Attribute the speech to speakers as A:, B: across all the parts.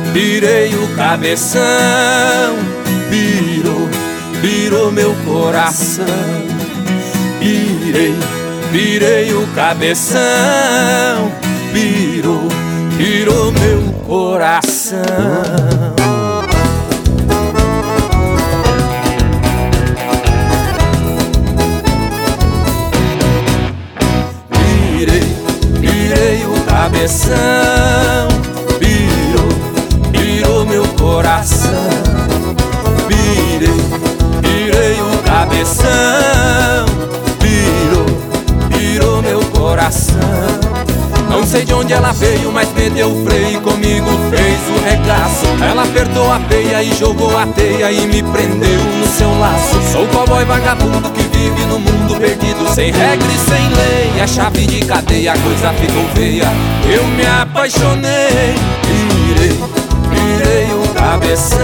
A: virei o cabeção. Virou meu coração. Virei o cabeção. Virou meu coração. Virei o cabeção. Virou meu coração. Virei o cabeção. Virou meu coração. Não sei de onde ela veio, mas meteu o freio e comigo fez o regaço. Ela apertou a peia e jogou a teia e me prendeu no seu laço. Sou cowboy vagabundo que vive no mundo perdido, sem regra e sem lei. A chave de cadeia, a coisa ficou feia. Eu me apaixonei. Virei o cabeção.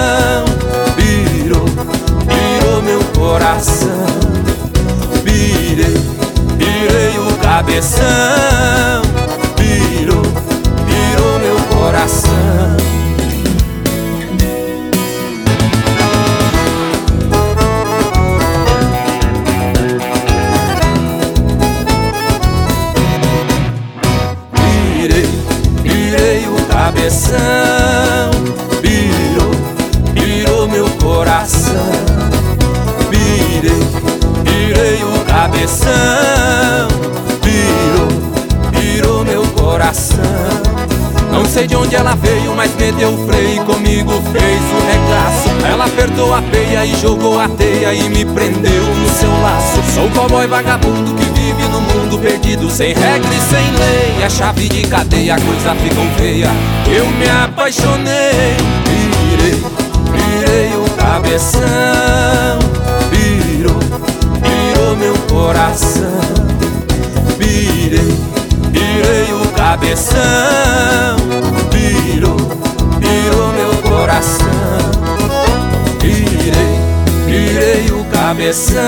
A: Virou meu coração. Virei o cabeção. Virou meu coração. Virei o cabeção. Virou meu coração. Virei o cabeção. Virou meu coração. Não sei de onde ela veio, mas meteu o freio e comigo fez o regaço. Ela apertou a peia e jogou a teia e me prendeu no seu laço. Sou cowboy vagabundo que vive no mundo perdido, sem regra e sem lei. A chave de cadeia, a coisa ficou feia. Eu me apaixonei. Virei o cabeção. Virou meu coração. Virei o cabeção. Virou meu coração. Virei o cabeção.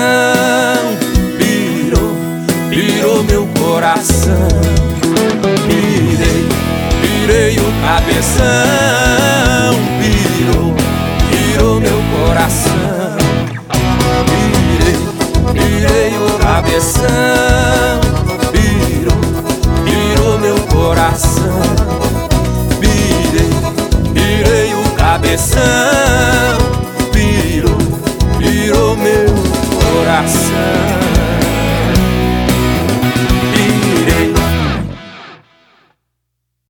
A: Virou meu coração. Virei o cabeção. Virou meu coração.